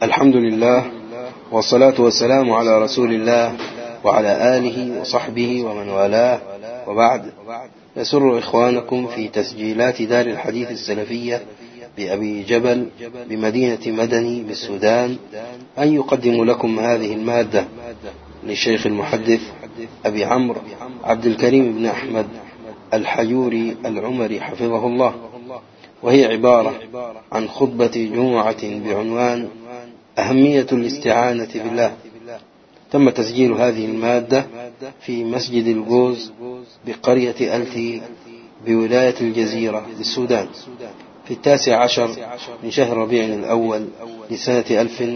الحمد لله والصلاة والسلام على رسول الله وعلى آله وصحبه ومن والاه، وبعد. يسر إخوانكم في تسجيلات دار الحديث السلفية بأبي جبل بمدينة مدني بالسودان أن يقدم لكم هذه المادة للشيخ المحدث أبي عمرو عبد الكريم بن أحمد الحجوري العمري حفظه الله، وهي عبارة عن خطبة جمعة بعنوان أهمية الاستعانة بالله. تم تسجيل هذه المادة في مسجد الجوز بقرية ألتي بولاية الجزيرة بالسودان في 19 من شهر ربيع الأول لسنة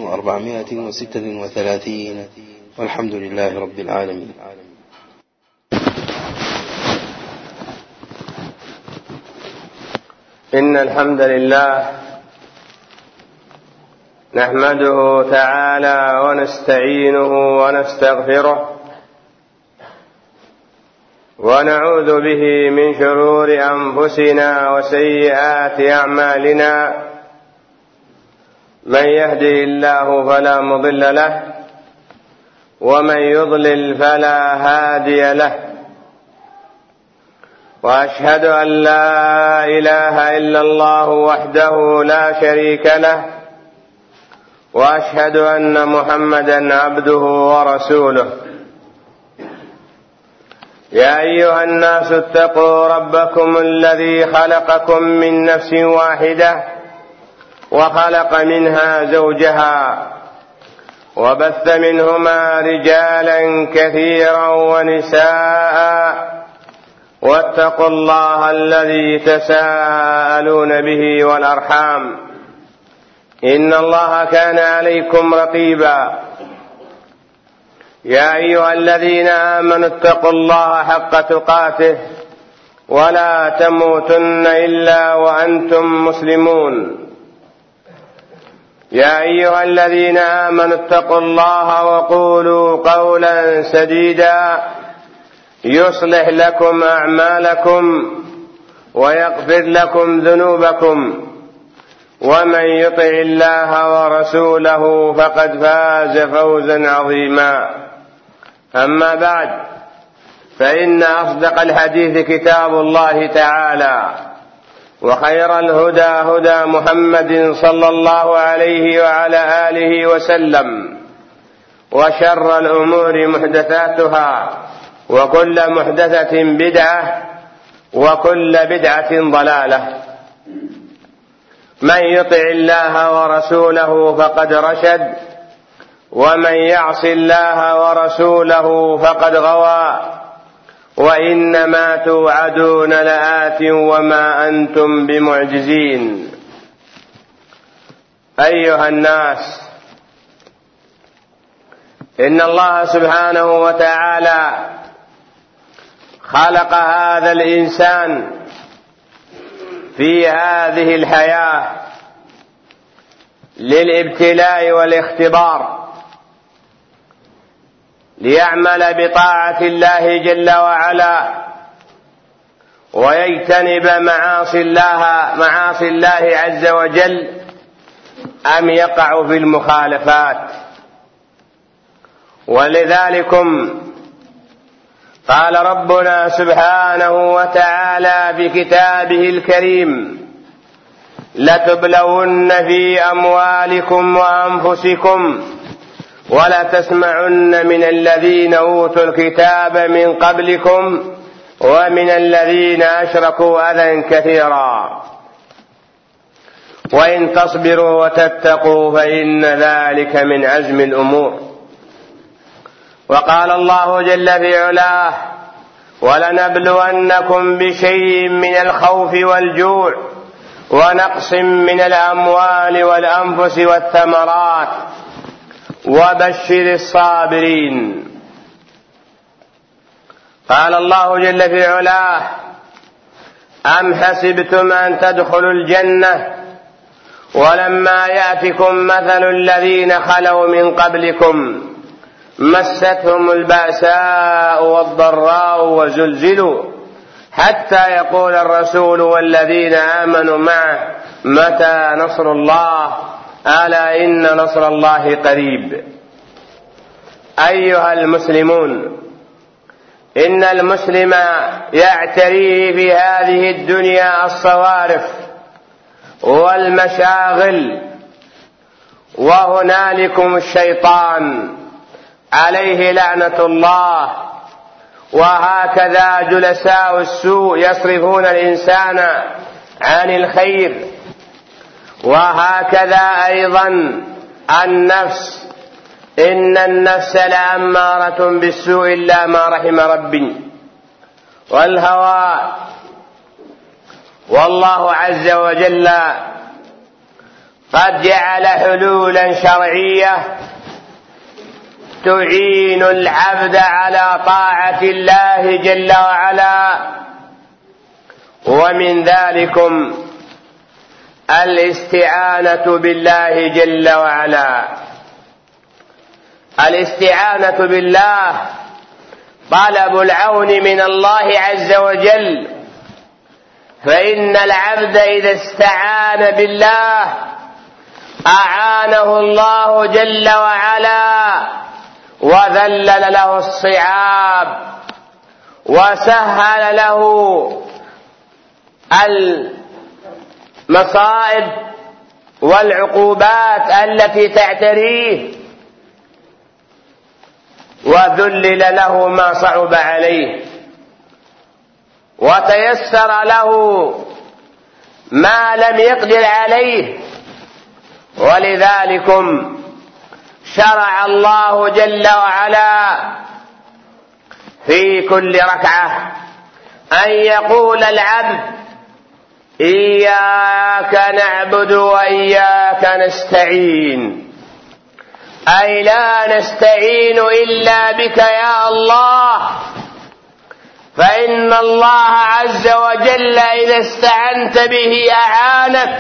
1436، والحمد لله رب العالمين. إن الحمد لله نحمده تعالى ونستعينه ونستغفره ونعوذ به من شرور أنفسنا وسيئات أعمالنا، من يهده الله فلا مضل له ومن يضلل فلا هادي له، وأشهد أن لا إله إلا الله وحده لا شريك له، وأشهد أن محمدا عبده ورسوله. يا أيها الناس اتقوا ربكم الذي خلقكم من نفس واحدة وخلق منها زوجها وبث منهما رجالا كثيرا ونساء، واتقوا الله الذي تساءلون به والأرحام، إن الله كان عليكم رقيبا. يا أيها الذين آمنوا اتقوا الله حق تقاته ولا تموتن إلا وأنتم مسلمون. يا أيها الذين آمنوا اتقوا الله وقولوا قولا سديدا يصلح لكم أعمالكم ويغفر لكم ذنوبكم، ومن يطع الله ورسوله فقد فاز فوزا عظيما. أما بعد، فإن أصدق الحديث كتاب الله تعالى، وخير الهدى هدى محمد صلى الله عليه وعلى آله وسلم، وشر الأمور محدثاتها، وكل محدثة بدعة، وكل بدعة ضلالة. من يطع الله ورسوله فقد رشد، ومن يعص الله ورسوله فقد غوى، وإنما توعدون لآت وما أنتم بمعجزين. أيها الناس، إن الله سبحانه وتعالى خلق هذا الإنسان في هذه الحياة للابتلاء والاختبار، ليعمل بطاعة الله جل وعلا ويجتنب معاصي الله عز وجل، أم يقع في المخالفات. ولذلكم قال ربنا سبحانه وتعالى في كتابه الكريم: لتبلون في أموالكم وأنفسكم ولتسمعن من الذين أوتوا الكتاب من قبلكم ومن الذين أشركوا أذى كثيرا، وإن تصبروا وتتقوا فإن ذلك من عزم الأمور. وقال الله جل في علاه: ولنبلونكم بشيء من الخوف والجوع ونقص من الأموال والأنفس والثمرات وبشر الصابرين. قال الله جل في علاه: أم حسبتم أن تدخلوا الجنة ولما يأتكم مثل الذين خلوا من قبلكم مستهم البأساء والضراء وزلزلوا حتى يقول الرسول والذين آمنوا معه متى نصر الله ألا إن نصر الله قريب. أيها المسلمون، إن المسلم يعتريه في هذه الدنيا الصوارف والمشاغل، وهنالكم الشيطان عليه لعنة الله، وهكذا جلساء السوء يصرفون الإنسان عن الخير، وهكذا أيضا النفس، إن النفس لأمارة بالسوء إلا ما رحم ربي، والهوى. والله عز وجل قد جعل حلولا شرعية تعين العبد على طاعة الله جل وعلا، ومن ذلكم الاستعانة بالله جل وعلا. الاستعانة بالله طلب العون من الله عز وجل، فإن العبد إذا استعان بالله أعانه الله جل وعلا وذلل له الصعاب وسهل له المصائب والعقوبات التي تعتريه، وذلل له ما صعب عليه، وتيسر له ما لم يقدر عليه. ولذلك شرع الله جل وعلا في كل ركعة أن يقول العبد: إياك نعبد وإياك نستعين، أي لا نستعين إلا بك يا الله، فإن الله عز وجل إذا استعنت به أعانك،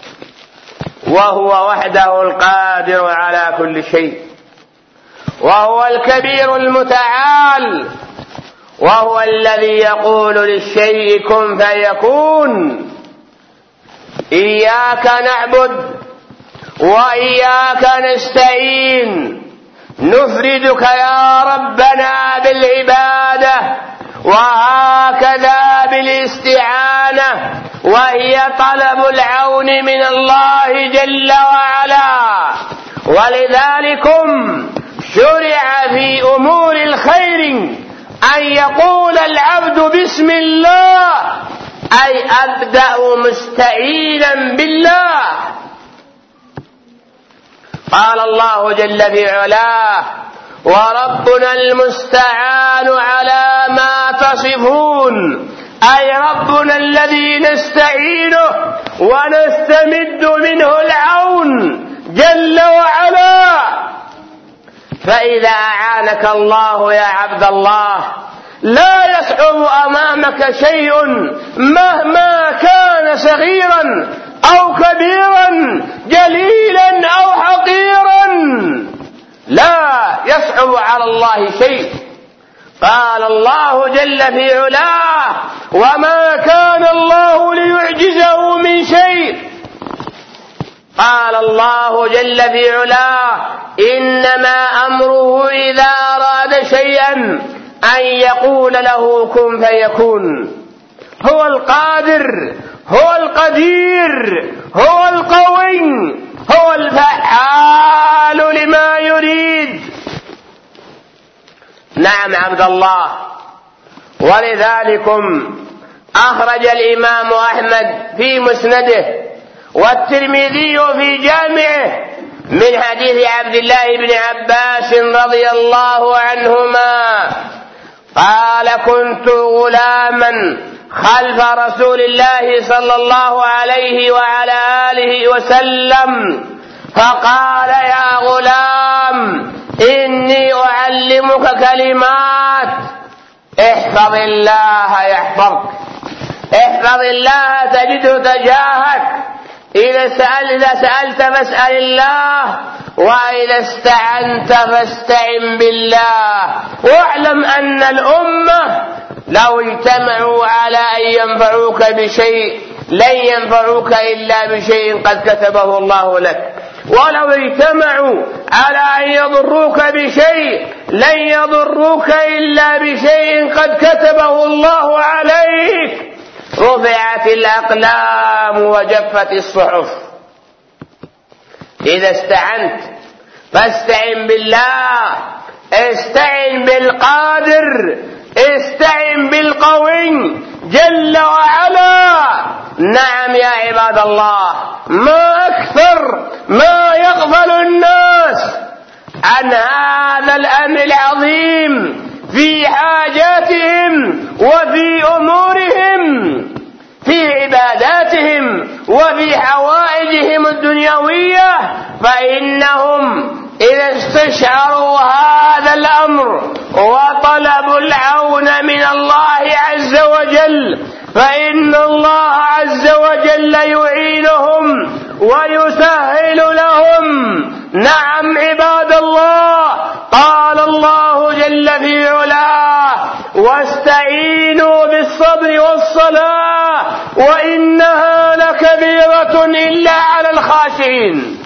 وهو وحده القادر على كل شيء، وهو الكبير المتعال، وهو الذي يقول للشيء كن فيكون. إياك نعبد وإياك نستعين، نفردك يا ربنا بالعبادة، وهكذا بالاستعانة، وهي طلب العون من الله جل وعلا. ولذلك شرع في أمور الخير أن يقول العبد بسم الله، أي أبدأ مستعينا بالله. قال الله جل في علاه: وربنا المستعان على ما تصفون، أي ربنا الذي نستعينه ونستمد منه العون جل وعلا. فإذا أعانك الله يا عبد الله لا يصعب أمامك شيء مهما كان صغيرا أو كبيرا، جليلا أو حقيرا، لا يصعب على الله شيء. قال الله جل في علاه: وما كان الله ليعجزه من شيء. قال الله جل في علاه: إنما أمره إذا أراد شيئا أن يقول له كن فيكون. هو القادر، هو القدير، هو القوي، هو الفعال لما يريد. نعم عبد الله. ولذلك أخرج الإمام أحمد في مسنده والترمذي في جامعه من حديث عبد الله بن عباس رضي الله عنهما قال: كنت غلاما خلف رسول الله صلى الله عليه وعلى آله وسلم، فقال: يا غلام، إني أعلمك كلمات، احفظ الله يحفظك، احفظ الله تجده تجاهك، إذا سألت فاسأل الله، وإذا استعنت فاستعن بالله. واعلم أن الأمة لو اجتمعوا على أن ينفعوك بشيء لن ينفعوك إلا بشيء قد كتبه الله لك. ولو اجتمعوا على أن يضروك بشيء لن يضروك إلا بشيء قد كتبه الله عليك. رفعت الأقلام وجفت الصحف. إذا استعنت فاستعن بالله، استعن بالقادر، استعن بالقوي جل وعلا. نعم يا عباد الله، ما أكثر ما يغفل الناس عن هذا الأمر العظيم في حاجاتهم وفي أمورهم، في عباداتهم وفي حوائجهم الدنيوية، فإنهم إذا استشعروا هذا الأمر وطلبوا العون من الله عز وجل فإن الله عز وجل يعينهم ويسهل لهم. نعم عباد الله، قال الله جل في علاه: واستعينوا بالصبر والصلاة وإنها لكبيرة إلا على الخاشعين.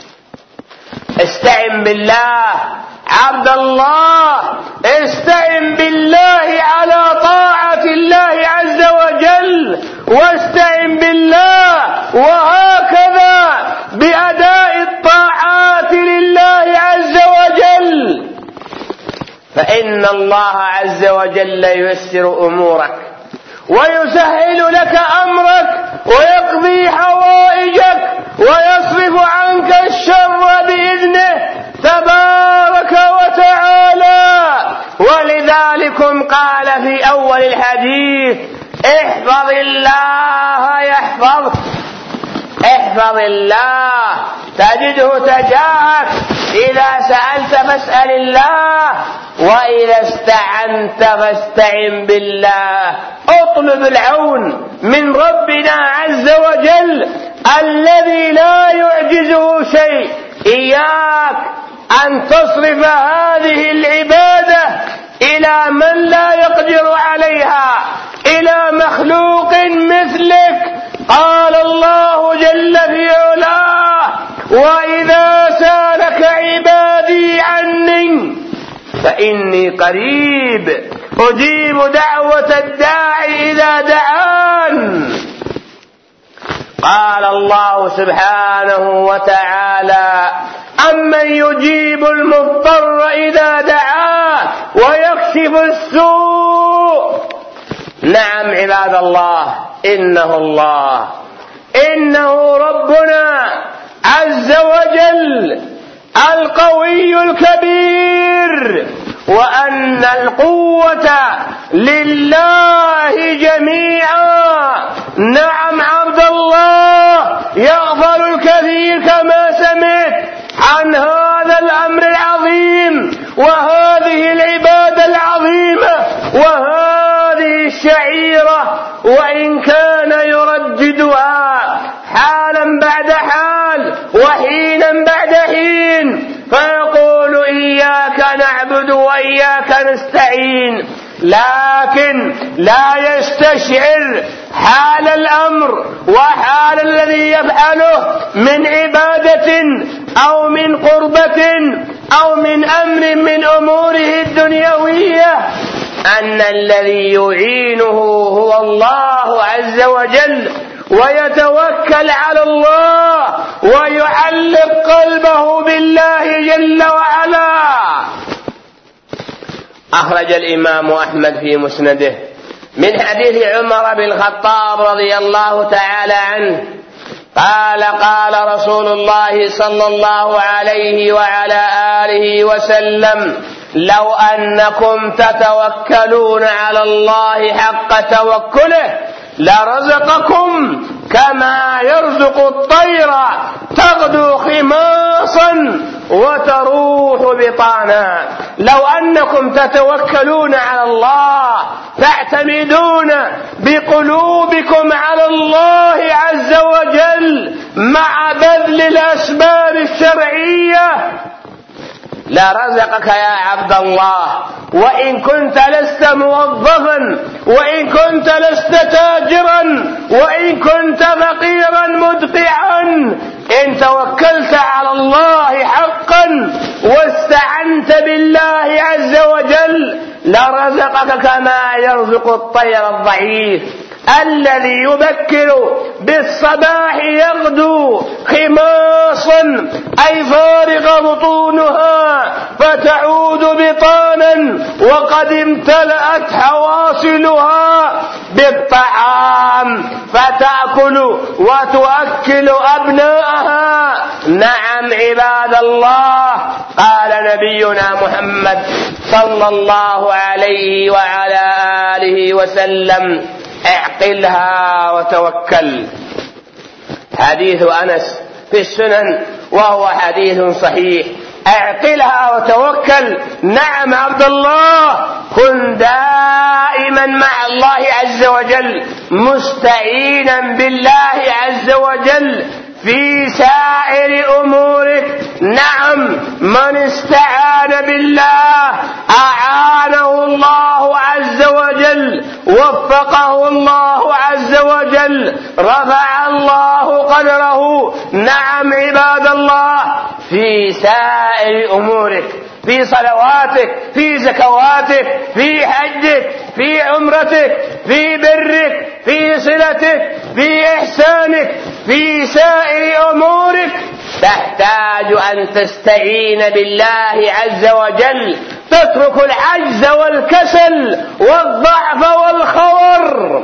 استعن بالله عبد الله، استعن بالله على طاعة الله عز وجل، واستعن بالله وهكذا بأداء الطاعات لله عز وجل، فإن الله عز وجل ييسر أمورك ويسهل لك أمرك ويقضي حوائجك ويصرف عنك الشر بإذنه تبارك وتعالى. ولذلك قال في أول الحديث: احفظ الله يحفظك، احفظ الله تجده تجاهك، إذا سألت فاسأل الله، وإذا استعنت فاستعن بالله. اطلب العون من ربنا عز وجل الذي لا يعجزه شيء. إياك أن تصرف هذه العبادة إلى من لا يقدر عليها، إلى مخلوق مثلك. قال الله جل في علاه: وإذا سألك عبادي عني فإني قريب أجيب دعوة الداعي إذا دعان. قال الله سبحانه وتعالى: أمن يجيب المضطر إذا دعاه ويكشف السوء. نعم عباد الله، إنه ربنا عز وجل القوي الكبير، وأن القوة لله جميعا. نعم عبد الله، يغفل الكثير كما سمعت عن هذا الأمر العظيم وهذه العبادة العظيمة وهذه الشعيرة، وإن كان يرددها حالا بعد حال وحينا بعد حين، فيقول: إياك نعبد وإياك نستعين، لكن لا يستشعر حال الأمر وحال الذي يفعله من عبادة أو من قربة أو من أمر من أموره الدنيوية، أن الذي يعينه هو الله عز وجل، ويتوكل على الله ويعلق قلبه بالله جل وعلا. أخرج الإمام أحمد في مسنده من حديث عمر بن الخطاب رضي الله تعالى عنه قال: قال رسول الله صلى الله عليه وعلى آله وسلم: لو أنكم تتوكلون على الله حق توكله لرزقكم كما يرزق الطير تغدو خماصا وتروح بطانا. لو أنكم تتوكلون على الله، تعتمدون بقلوبكم على الله عز وجل مع بذل الأسباب الشرعية، لرزقك يا عبد الله، وإن كنت لست موظفا، وإن كنت لست تاجرا، وإن كنت فقيرا مدقعا، إن توكلت على الله حقا واستعنت بالله عز وجل لرزقك كما يرزق الطير الضعيف الذي يبكر بالصباح يغدو خماصا أي فارغ بطونها فتعود بطانا وقد امتلأت حواصلها بالطعام فتأكل وتؤكل أبناءها. نعم عباد الله، قال نبينا محمد صلى الله عليه وعلى آله وسلم: اعقلها وتوكل. حديث أنس في السنن وهو حديث صحيح. اعقلها وتوكل. نعم عبد الله، كن دائما مع الله عز وجل مستعينا بالله عز وجل في سائر أمورك. نعم، من استعان بالله أعانه الله عز وجل، وفقه الله عز وجل، رفع الله قدره. نعم عباد الله، في سائر أمورك، في صلواتك، في زكواتك، في حجك، في عمرتك، في برك، في صلتك، في إحسانك، في سائر أمورك تحتاج أن تستعين بالله عز وجل، تترك العجز والكسل والضعف والخور.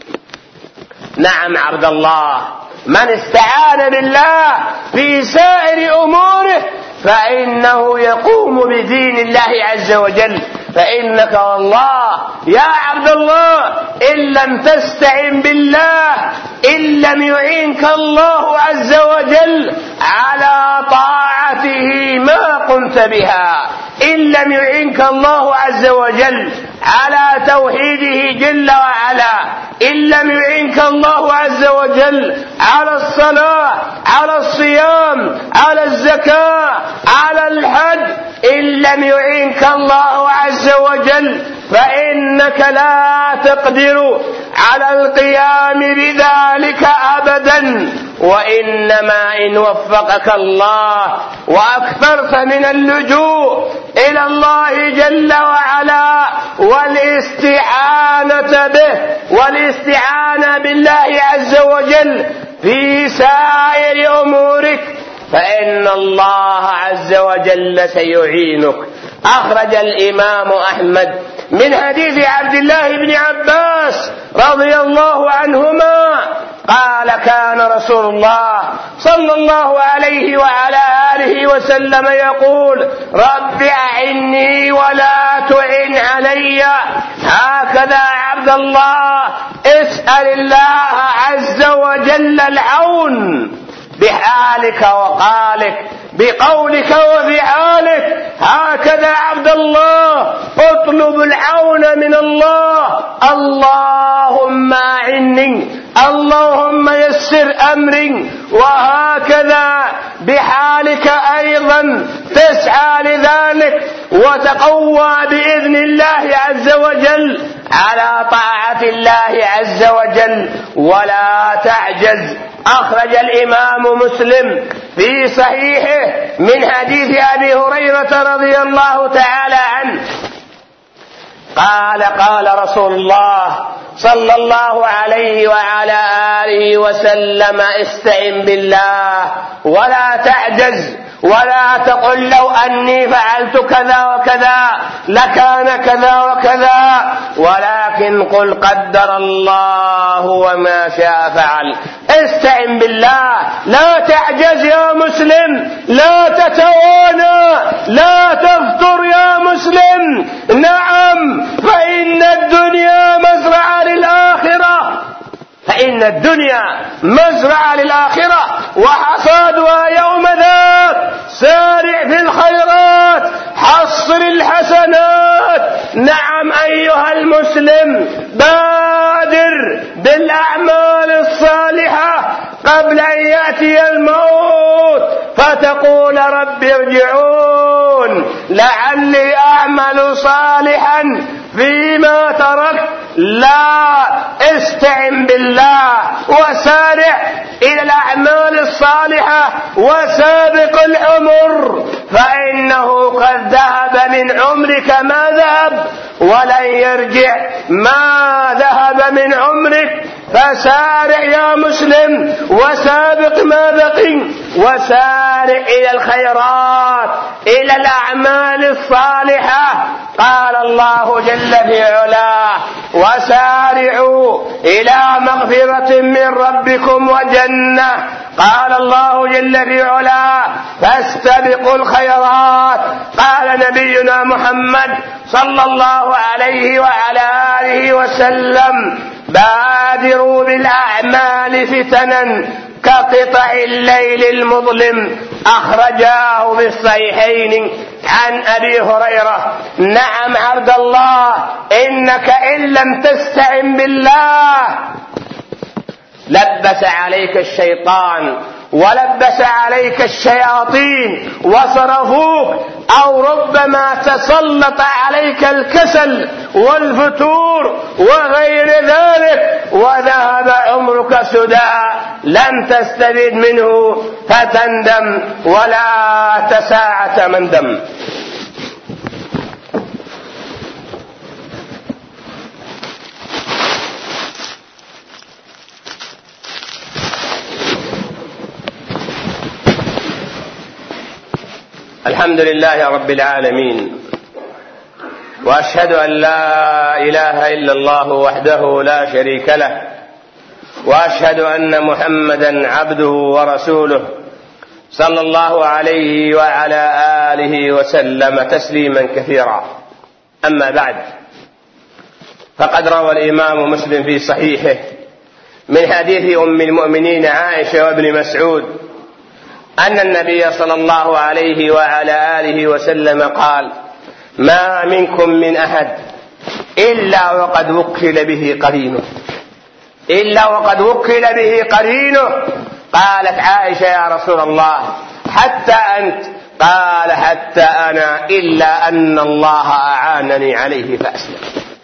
نعم عبد الله، من استعان بالله في سائر أموره فإنه يقوم بدين الله عز وجل. فإنك والله يا عبد الله إن لم تستعن بالله، إن لم يعينك الله عز وجل على طاعته ما قمت بها، إن لم يعينك الله عز وجل على توحيده جل وعلا، إن لم يعينك الله عز وجل على الصلاة، على الصيام، على الزكاة، على الحج، إن لم يعينك الله عز وجل فإنك لا تقدر على القيام بذلك أبدا. وإنما إن وفقك الله وأكثرت من اللجوء إلى الله جل وعلا والاستعانة به والاستعانة بالله عز وجل في سائر أمورك فإن الله عز وجل سيعينك. أخرج الإمام أحمد من حديث عبد الله بن عباس رضي الله عنهما قال: كان رسول الله صلى الله عليه وعلى آله وسلم يقول: رب أعني ولا تعن علي. هكذا عبد الله اسأل الله عز وجل العون بحالك وقالك، بقولك وفعالك. هكذا عبد الله اطلب العون من الله: اللهم أعني، اللهم يسر أمري. وهكذا بحالك أيضا تسعى لذلك وتقوى بإذن الله عز وجل على طاعة الله عز وجل ولا تعجز. أخرج الإمام مسلم في صحيحه من حديث أبي هريرة رضي الله تعالى عنه قال: قال رسول الله صلى الله عليه وعلى آله وسلم: استعن بالله ولا تعجز، ولا تقل لو أني فعلت كذا وكذا لكان كذا وكذا، ولكن قل قدر الله وما شاء فعل. استعن بالله، لا تعجز يا مسلم، لا تتوانى، لا تفتر يا مسلم. نعم، فإن الدنيا مزرعة للآخرة، فإن الدنيا مزرعة للآخرة وحصادها يوم ذاك. سارع في الخيرات، حصر الحسنات. نعم أيها المسلم، بادر بالأعمال الصالحة قبل أن يأتي الموت فتقول: رب ارجعون لعلي أعمل صالحا فيما تركت. لا، استعن بالله وسارع إلى الأعمال الصالحة وسابق العمر، فإنه قد ذهب من عمرك ما ذهب ولن يرجع ما ذهب من عمرك. فسارع يا مسلم وسابق ما بقي، وسارع إلى الخيرات، إلى الأعمال الصالحة. قال الله جل في علاه: وسارعوا إلى مغفرة من ربكم وجنة. قال الله جل في علاه: فاستبقوا الخيرات. قال نبينا محمد صلى الله عليه وعلى آله وسلم: بادروا بالأعمال فتنا كقطع الليل المظلم. أخرجاه في الصحيحين عن أبي هريرة: نعم عبد الله، إنك إن لم تستعن بالله لبس عليك الشيطان ولبس عليك الشياطين وصرفوك، أو ربما تسلط عليك الكسل والفتور وغير ذلك، وذهب عمرك سدى لم تستفد منه فتندم ولا تساعة مندم. الحمد لله رب العالمين، وأشهد أن لا إله إلا الله وحده لا شريك له، وأشهد أن محمدا عبده ورسوله صلى الله عليه وعلى آله وسلم تسليما كثيرا. أما بعد، فقد روى الإمام مسلم في صحيحه من حديث أم المؤمنين عائشة وابن مسعود أن النبي صلى الله عليه وعلى آله وسلم قال: ما منكم من أحد إلا وقد وكل به قرينه، إلا وقد وكل به قرينه. قالت عائشة: يا رسول الله حتى أنت؟ قال: حتى أنا، إلا أن الله أعانني عليه فأسلم.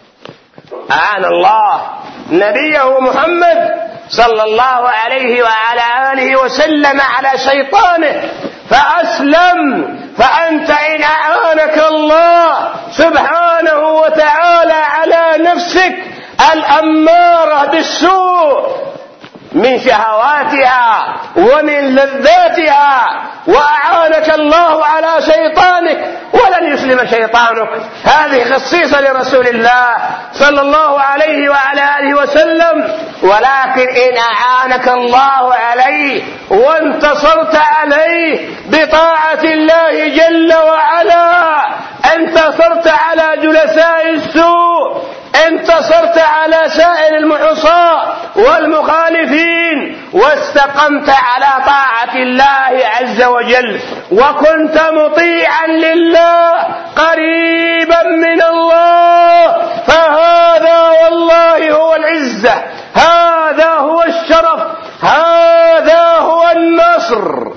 أعان الله نبيه محمد صلى الله عليه وعلى آله وسلم على شيطانه فأسلم. فأنت إن أعانك الله سبحانه وتعالى على نفسك الأمارة بالسوء من شهواتها ومن لذاتها، وأعانك الله على شيطانك ولن يسلم شيطانك، هذه خصيصة لرسول الله صلى الله عليه وعلى آله وسلم. ولكن إن أعانك الله عليه وانتصرت عليه بطاعة الله جل وعلا، انتصرت على جلساء السوء، انتصرت على سائر المعصاة والمخالفين، واستقمت على طاعة الله عز وجل، وكنت مطيعا لله قريبا من الله، فهذا والله هو العزة، هذا هو الشرف، هذا هو النصر.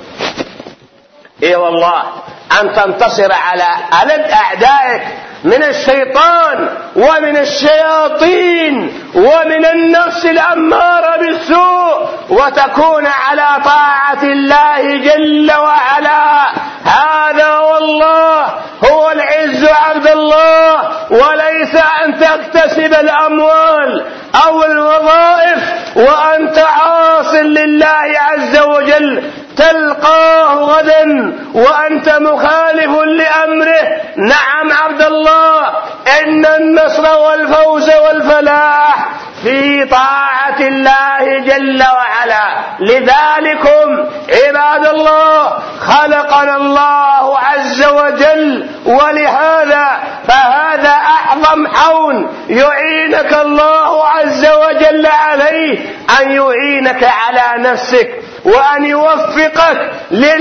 اي والله، أن تنتصر على ألد أعدائك من الشيطان ومن الشياطين ومن النفس الأمارة بالسوء، وتكون على طاعة الله جل وعلا. هذا والله هو العز عبد الله، وليس أن تكتسب الأموال أو الوظائف وأنت عاص لله عز وجل تلقاه غدا وأنت مخالف لأمره. نعم عبد الله، إن النصر والفوز والفلاح في طاعة الله جل وعلا. لذلكم عباد الله خلقنا الله عز وجل، ولهذا فهذا أعظم عون يعينك الله عز وجل عليه، أن يعينك على نفسك وأن يوفقك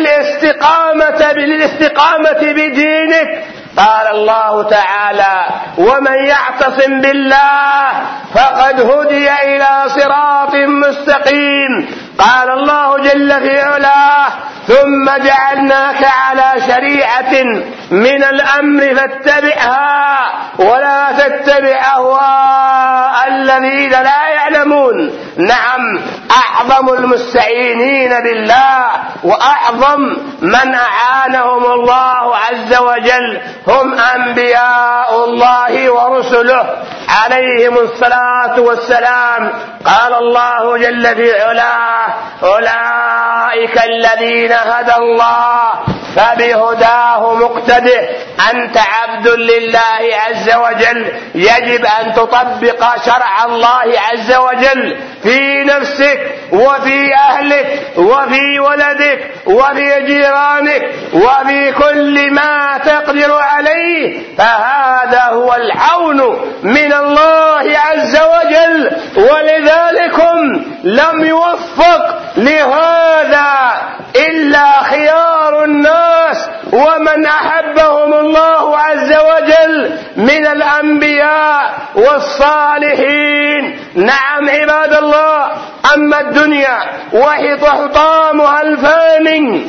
للاستقامة بدينك. قال الله تعالى: ومن يعتصم بالله فقد هدي إلى صراط مستقيم. قال الله جل في علاه: ثم جعلناك على شريعة من الأمر فاتبعها ولا تتبع أهواء الذين لا يعلمون. نعم، أعظم المستعينين بالله وأعظم من أعانهم الله عز وجل هم أنبياء الله ورسله عليهم الصلاة والسلام. قال الله جل في علاه: أولئك الذين هدى الله فبهداه مقتده. أنت عبد لله عز وجل، يجب أن تطبق شرع الله عز وجل في نفسك وفي أهلك وفي ولدك وفي جيرانك وفي كل ما تقدر عليه، فهذا هو العون من الله عز وجل. ولذلكم لم يوفق لهذا إلا خيار الناس ومن أحبهم الله عز وجل من الأنبياء والصالحين. نعم عباد الله، أما الدنيا وهي حطامها الفاني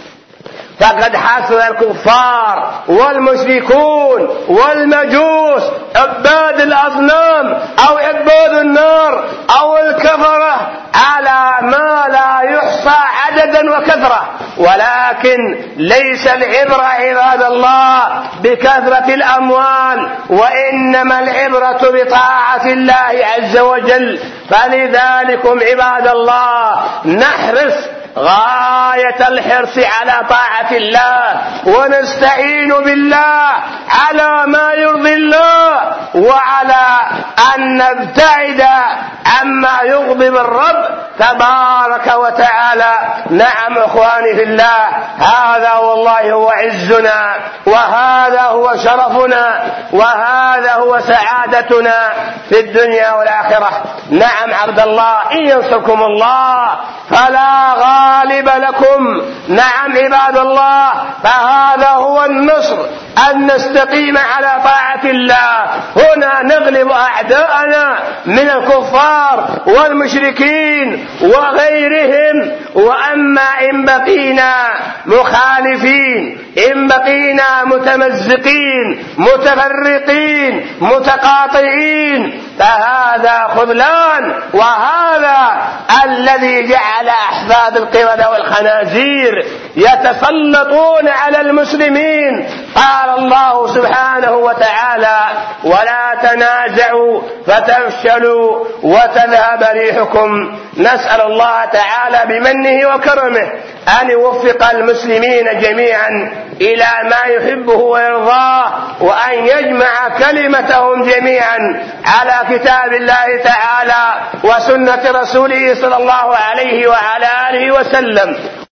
فقد حصل الكفار والمشركون والمجوس عباد الأصنام أو عباد النار أو الكفرة على ما لا يحصى عددا وكثرة. ولكن ليس العبرة عباد الله بكثرة الأموال، وإنما العبرة بطاعة الله عز وجل. فلذلكم عباد الله نحرص غاية الحرص على طاعة الله ونستعين بالله على ما يرضي الله، وعلى أن نبتعد عما يغضب الرب تبارك وتعالى. نعم أخواني في الله، هذا والله هو عزنا، وهذا هو شرفنا، وهذا هو سعادتنا في الدنيا والآخرة. نعم عبد الله، إن ينصركم الله فلا غالب لكم. نعم عباد الله، فهذا هو النصر، أن نستقيم على طاعة الله. هنا نغلب أعداءنا من الكفار والمشركين وغيرهم. وأما إن بقينا مخالفين، إن بقينا متمزقين متفرقين متقاطعين، فهذا خذلان، وهذا الذي جعل أحفاد القردة والخنازير يتسلطون على المسلمين. قال الله سبحانه وتعالى: ولا تنازعوا فتفشلوا وتذهب ريحكم. نسأل الله تعالى بمنه وكرمه أن يوفق المسلمين جميعا إلى ما يحبه ويرضاه، وأن يجمع كلمتهم جميعا على كتاب الله تعالى وسنة رسوله صلى الله عليه وعلى آله وسلم.